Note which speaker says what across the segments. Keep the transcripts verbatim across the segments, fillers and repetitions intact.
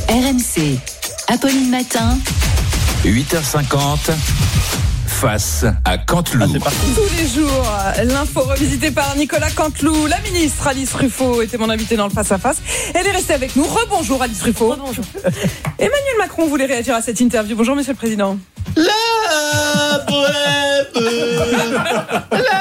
Speaker 1: R M C, Apolline Matin,
Speaker 2: huit heures cinquante, face à Canteloup.
Speaker 3: Ah, c'est parti.
Speaker 4: Tous les jours, l'info revisitée par Nicolas Canteloup. La ministre Alice Ruffaut était mon invitée dans le face-à-face. Elle est restée avec nous. Rebonjour Alice Ruffaut.
Speaker 5: Rebonjour.
Speaker 4: Emmanuel Macron voulait réagir à cette interview. Bonjour Monsieur le Président.
Speaker 3: La bohème, la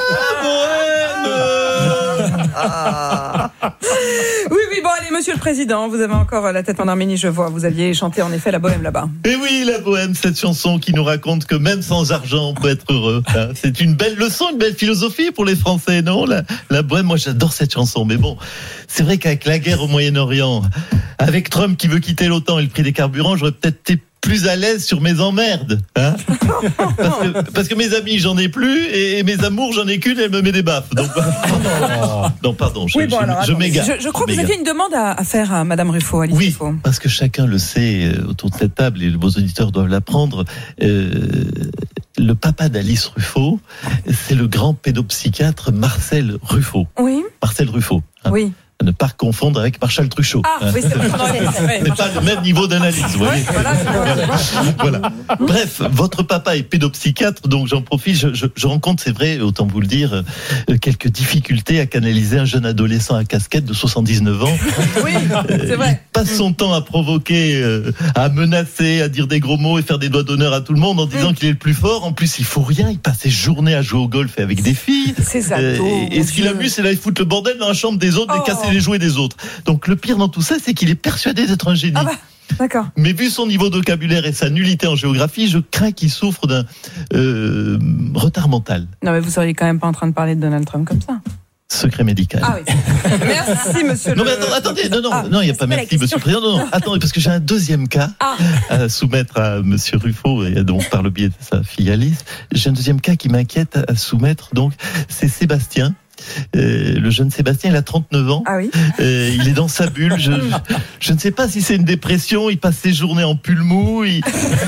Speaker 3: bohème.
Speaker 4: Ah. Oui, oui, bon allez Monsieur le Président, vous avez encore la tête en Arménie, je vois. Vous aviez chanté en effet la bohème là-bas.
Speaker 3: Et oui, la bohème, cette chanson qui nous raconte que même sans argent, on peut être heureux. C'est une belle leçon, une belle philosophie pour les Français, non ? La, la bohème, moi j'adore cette chanson. Mais bon, c'est vrai qu'avec la guerre au Moyen-Orient, avec Trump qui veut quitter l'OTAN et le prix des carburants, j'aurais peut-être été plus à l'aise sur mes emmerdes, hein, parce, que, parce que mes amis j'en ai plus et mes amours j'en ai qu'une et elle me met des baffes. Donc, non pardon, je,
Speaker 4: oui, bon,
Speaker 3: je,
Speaker 4: alors,
Speaker 3: je m'égare.
Speaker 4: Je, je crois
Speaker 3: je
Speaker 4: que vous aviez une demande à, à faire à Madame Ruffaut, Alice
Speaker 3: oui,
Speaker 4: Ruffaut.
Speaker 3: parce que chacun le sait autour de cette table et vos auditeurs doivent l'apprendre. Euh, le papa d'Alice Ruffaut, c'est le grand pédopsychiatre Marcel Ruffaut.
Speaker 4: Oui.
Speaker 3: Marcel Ruffaut. Hein.
Speaker 4: Oui.
Speaker 3: À ne pas confondre avec Marshall Truchot.
Speaker 4: Ah, oui, c'est vrai.
Speaker 3: C'est pas le même niveau d'analyse, vous voyez.
Speaker 4: Ouais, voilà,
Speaker 3: voilà. Bref, votre papa est pédopsychiatre, donc j'en profite. Je, je, je rencontre, c'est vrai, autant vous le dire, quelques difficultés à canaliser un jeune adolescent à casquette de soixante-dix-neuf ans.
Speaker 4: Oui, c'est vrai.
Speaker 3: Il passe son temps à provoquer, euh, à menacer, à dire des gros mots et faire des doigts d'honneur à tout le monde en disant mmh. qu'il est le plus fort. En plus, il faut rien. Il passe ses journées à jouer au golf et avec des filles.
Speaker 4: C'est ça. Euh,
Speaker 3: et, et ce qu'il a vu, c'est d'aller foutre le bordel dans la chambre des autres, oh. et casser les jouets des autres. Donc le pire dans tout ça, c'est qu'il est persuadé d'être un génie.
Speaker 4: Ah bah, d'accord.
Speaker 3: Mais vu son niveau de vocabulaire et sa nullité en géographie, je crains qu'il souffre d'un euh, retard mental.
Speaker 4: Non mais vous seriez quand même pas en train de parler de Donald Trump comme ça.
Speaker 3: Secret médical.
Speaker 4: Ah oui. Merci monsieur.
Speaker 3: Non
Speaker 4: le...
Speaker 3: mais attends, attendez, non non,
Speaker 4: ah,
Speaker 3: non, il n'y a pas merci monsieur le président. Non, non, attendez parce que j'ai un deuxième cas ah. à soumettre à monsieur Ruffaut et donc par le biais de sa fille Alice. J'ai un deuxième cas qui m'inquiète à soumettre. Donc c'est Sébastien. Euh, le jeune Sébastien, il a trente-neuf ans.
Speaker 4: Ah oui.
Speaker 3: Euh, il est dans sa bulle. Je, je, je ne sais pas si c'est une dépression. Il passe ses journées en pull mou. Il,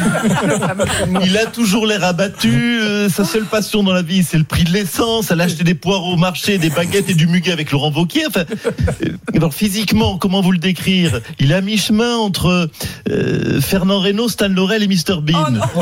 Speaker 3: il a toujours l'air abattu. Euh, sa seule passion dans la vie, c'est le prix de l'essence. Elle a acheté des poireaux au marché, des baguettes et du muguet avec Laurent Wauquiez. Enfin, euh, alors physiquement, comment vous le décrire ? Il est à mi-chemin entre euh, Fernand Reynaud, Stan Laurel et mister Bean.
Speaker 4: Oh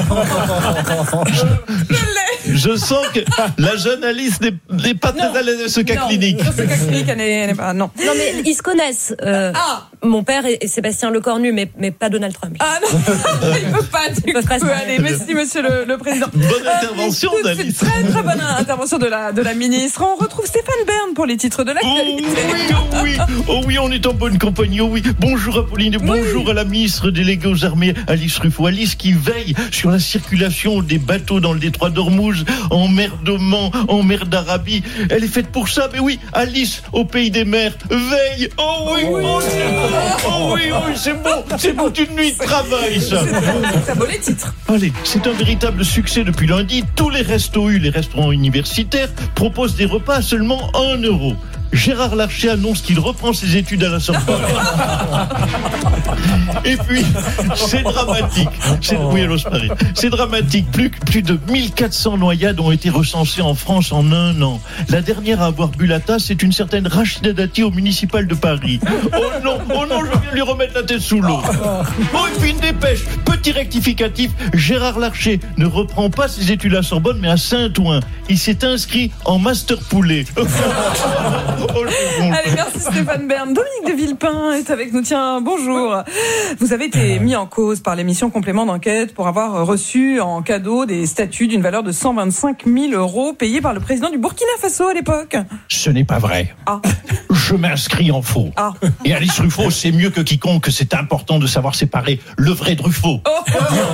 Speaker 3: je, je, je sens que la jeune Alice n'est, n'est pas très à l'aise de ce cas
Speaker 4: non,
Speaker 3: clinique.
Speaker 4: Sur ce cas clinique, elle n'est, elle n'est pas. Non.
Speaker 5: Non, mais ils se connaissent. Euh, ah. Mon père et, et Sébastien Lecornu, mais, mais pas Donald Trump.
Speaker 4: Ah non, il ne peut pas du coup aller. Merci, monsieur le, le président.
Speaker 3: Bonne intervention, euh, Alice.
Speaker 4: Très, très bonne intervention de la, de la ministre. On retrouve Stéphane Bern pour les titres de l'actualité.
Speaker 3: Oh oui, oh oui, oh oui, on est en bonne compagnie. Oh oui. Bonjour Apolline, bonjour oui. à la ministre déléguée aux armées, Alice Ruffaut. Alice qui veille sur la circulation des bateaux dans le détroit d'Ormuz, en mer d'Oman, en mer d'Arabie. Elle est faite pour ça, mais oui, Alice, au pays des mers, veille. Oh oui, oh, oh, oh oui, oh, c'est bon, c'est bon, une nuit de travail, ça.
Speaker 4: Ça vaut les titres.
Speaker 3: Allez, c'est un véritable succès depuis lundi. Tous les restos U, les restaurants universitaires, proposent des repas à seulement un euro. Gérard Larcher annonce qu'il reprend ses études à la Sorbonne. Et puis, c'est dramatique. C'est, oui, alors, Paris. C'est dramatique. Plus, plus de mille quatre cents noyades ont été recensées en France en un an. La dernière à avoir bu la tasse, c'est une certaine Rachida Dati au municipal de Paris. Oh non, oh non, je viens lui remettre la tête sous l'eau. Oh, et puis une dépêche. Petit rectificatif. Gérard Larcher ne reprend pas ses études à la Sorbonne, mais à Saint-Ouen. Il s'est inscrit en master poulet.
Speaker 4: Oh, allez, merci Stéphane Bern. Dominique de Villepin est avec nous. Tiens, bonjour. Vous avez été mis en cause par l'émission Complément d'enquête pour avoir reçu en cadeau des statues d'une valeur de cent vingt-cinq mille euros payées par le président du Burkina Faso à l'époque.
Speaker 6: Ce n'est pas vrai.
Speaker 4: Ah.
Speaker 6: Je m'inscris en faux.
Speaker 4: Ah.
Speaker 6: Et Alice Ruffaut sait mieux que quiconque que c'est important de savoir séparer le vrai de Ruffaut.
Speaker 4: Oh.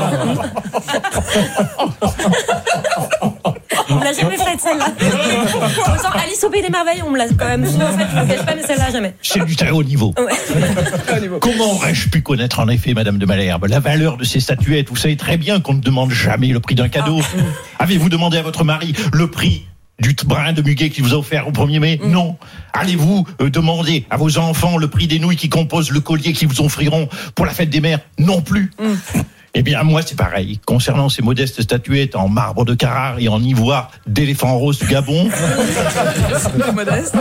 Speaker 5: On me l'a jamais faite celle-là. Autant Alice au pays des merveilles, on me l'a quand même souvent faite, je ne cache pas, mais celle-là jamais.
Speaker 6: C'est du très haut niveau.
Speaker 5: Ouais.
Speaker 6: Comment aurais-je pu connaître en effet, Madame de Malherbe, la valeur de ces statuettes ? Vous savez très bien qu'on ne demande jamais le prix d'un cadeau. Ah. Avez-vous demandé à votre mari le prix du brin de muguet qu'il vous a offert au premier mai ? mmh. Non. Allez-vous euh, demander à vos enfants le prix des nouilles qui composent le collier qu'ils vous offriront pour la fête des mères ? Non plus. mmh. Eh bien, moi, c'est pareil. Concernant ces modestes statuettes en marbre de Carrare et en ivoire d'éléphant rose du Gabon,
Speaker 4: modeste,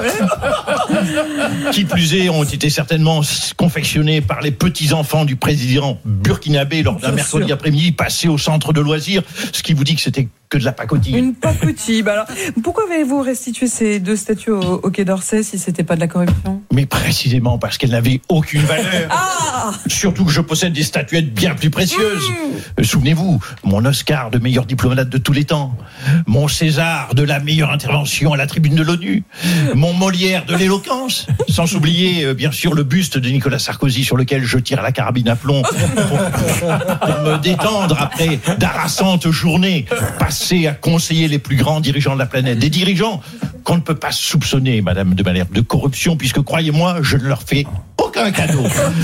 Speaker 4: ouais.
Speaker 6: qui plus est, ont été certainement confectionnés par les petits-enfants du président burkinabé lors d'un
Speaker 4: Bien
Speaker 6: mercredi
Speaker 4: sûr.
Speaker 6: après-midi passé au centre de loisirs, ce qui vous dit que c'était que de la pacotille.
Speaker 4: Une pacotille. Bah alors, pourquoi avez-vous restitué ces deux statues au, au Quai d'Orsay si c'était pas de la corruption?
Speaker 6: Mais précisément parce qu'elles n'avaient aucune valeur.
Speaker 4: Ah
Speaker 6: Surtout que je possède des statuettes bien plus précieuses. Euh, Souvenez-vous, mon Oscar de meilleur diplomate de tous les temps, mon César de la meilleure intervention à la tribune de l'ONU, mon Molière de l'éloquence, sans oublier euh, bien sûr le buste de Nicolas Sarkozy sur lequel je tire la carabine à plomb pour, pour me détendre après d'harassantes journées passées à conseiller les plus grands dirigeants de la planète. Des dirigeants qu'on ne peut pas soupçonner, Madame de Malherbe, de corruption, puisque croyez-moi, je ne leur fais aucun cadeau.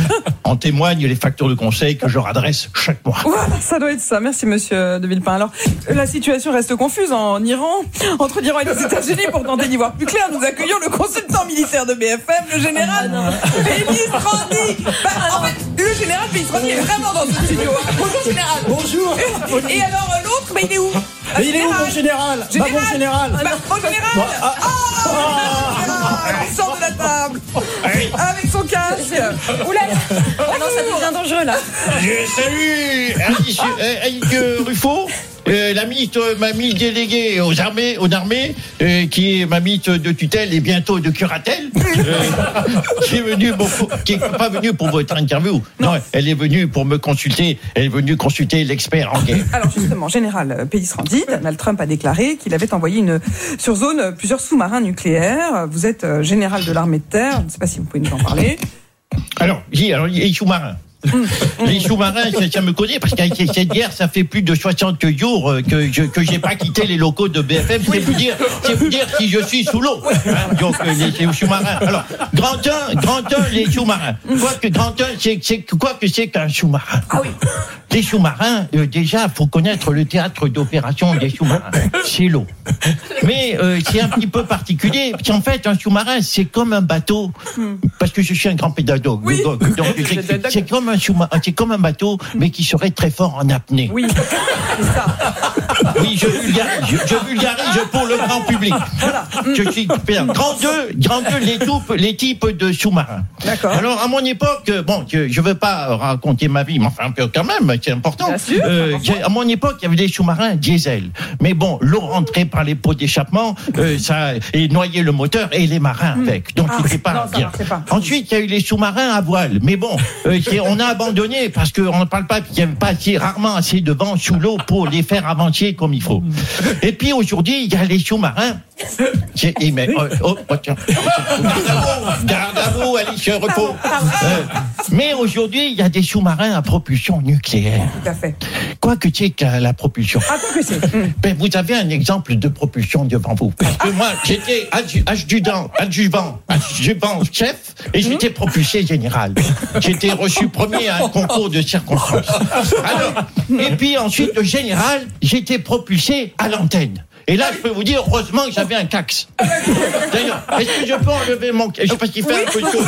Speaker 6: En témoignent les factures de conseil que je leur adresse chaque mois.
Speaker 4: Voilà, ça doit être ça. Merci, monsieur de Villepin. Alors, la situation reste confuse en Iran. Entre l'Iran et les États-Unis, pour tenter d'y voir plus clair, nous accueillons le consultant militaire de B F M, le général Pellistrandi. Bah, en fait, le général Pellistrandi est vraiment dans ce studio. hein. Bonjour, général.
Speaker 7: Bonjour.
Speaker 4: Et alors, euh, l'autre, bah, il est où
Speaker 7: Mais il est où mon général? Bah bon général.
Speaker 4: Bah, bon général.
Speaker 7: Ah,
Speaker 4: Oh, général, il sort de la table avec son casque.
Speaker 5: Oula, ah non, ça devient dangereux là.
Speaker 6: Je salue Alice, euh, Alice euh, Ruffo, euh, la ministre, ma ministre déléguée aux armées, aux armées, euh, qui est ma ministre de tutelle et bientôt de curatelle, euh, qui est venue, bon, qui est pas venue pour votre interview. Non. non, elle est venue pour me consulter. Elle est venue consulter l'expert en guerre.
Speaker 4: Alors justement, général Pellistrandi, Donald Trump a déclaré qu'il avait envoyé une, sur zone plusieurs sous-marins nucléaires. Vous êtes euh, général de l'armée de terre. Je ne sais pas si vous pouvez nous en parler.
Speaker 6: Alors, oui, alors les sous-marins. Les sous-marins, ça, ça me connaît parce qu'avec cette guerre, ça fait plus de soixante jours euh, que je que j'ai pas quitté les locaux de B F M. C'est vous dire, c'est vous dire si je suis sous l'eau. Hein, donc euh, les, les sous-marins. Alors, grand un, grand un, les sous-marins. Quoi que grand un, c'est c'est quoi que c'est qu'un sous-marin.
Speaker 4: Ah oui.
Speaker 6: Les sous-marins, euh, déjà, faut connaître le théâtre d'opération des sous-marins. C'est l'eau. Mais euh, c'est un petit peu particulier. Parce qu'en fait, un sous-marin, c'est comme un bateau. Parce que je suis un grand pédagogue.
Speaker 4: Oui.
Speaker 6: Donc, donc, c'est, c'est comme un sous-marin, c'est comme un bateau, mais qui serait très fort en apnée.
Speaker 4: Oui, c'est ça.
Speaker 6: Oui, je vulgarise, je, je vulgarise pour le grand public.
Speaker 4: Voilà.
Speaker 6: Je suis grand deux, grand deux, les, toupes, les types de sous-marins.
Speaker 4: D'accord.
Speaker 6: Alors, à mon époque, bon, je ne veux pas raconter ma vie, mais enfin un peu quand même, c'est important.
Speaker 4: Bien sûr,
Speaker 6: Euh, j'ai- à mon époque, il y avait des sous-marins diesel. Mais bon, l'eau rentrait par les pots d'échappement, euh, ça et noyait le moteur et les marins avec. Donc,
Speaker 4: Ah,
Speaker 6: c'était pas
Speaker 4: non, ça
Speaker 6: bien.
Speaker 4: marchait pas.
Speaker 6: Ensuite, il y a eu les sous-marins à voile. Mais bon, euh, c'est- on a abandonné parce qu'on ne parle pas, qu'il n'y avait pas assez, rarement assez de vent sous l'eau pour les faire avancer comme il faut. Et puis aujourd'hui, il y a les sous-marins. C'est- et mais, oh, oh, oh, tiens. Garde à vous, garde à vous, Alice, repos. Euh, mais aujourd'hui, il y a des sous-marins à propulsion nucléaire.
Speaker 4: Tout à fait.
Speaker 6: Quoi que tu sais la propulsion.
Speaker 4: Ah, quoi que c'est. Hum.
Speaker 6: Ben, vous avez un exemple de propulsion devant vous. Parce que moi, j'étais adju- adjudant, adjuvant, adjuvant chef, et j'étais propulsé général. J'étais reçu premier à un concours de circonstances. Alors, et puis ensuite, de général, j'étais propulsé à l'antenne. Et là, je peux vous dire, heureusement que j'avais un C A X. D'ailleurs, est-ce que je peux enlever mon C A X? Parce qu'il fait un peu chaud.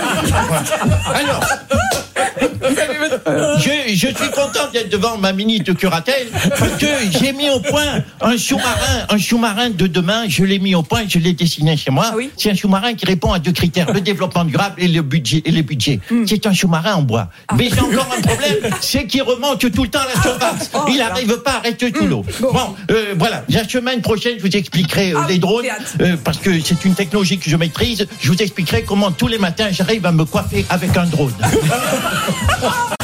Speaker 6: Alors, je, je suis content d'être devant ma ministre de curatelle parce que j'ai mis au point un sous-marin, un sous-marin de demain. Je l'ai mis au point, je l'ai dessiné chez moi.
Speaker 4: Ah oui.
Speaker 6: C'est un sous-marin qui répond à deux critères, le développement durable et le budget. Et les budgets.
Speaker 4: Mm.
Speaker 6: C'est un sous-marin en bois.
Speaker 4: Ah.
Speaker 6: Mais j'ai encore un problème, c'est qu'il remonte tout le temps à la surface.
Speaker 4: Oh,
Speaker 6: Il
Speaker 4: là.
Speaker 6: n'arrive pas à rester sous
Speaker 4: Mm.
Speaker 6: l'eau.
Speaker 4: Bon.
Speaker 6: Bon, euh, voilà. La semaine prochaine, je vous expliquerai euh,
Speaker 4: Ah,
Speaker 6: les drones
Speaker 4: j'ai hâte.
Speaker 6: euh, parce que c'est une technologie que je maîtrise. Je vous expliquerai comment tous les matins j'arrive à me coiffer avec un drone.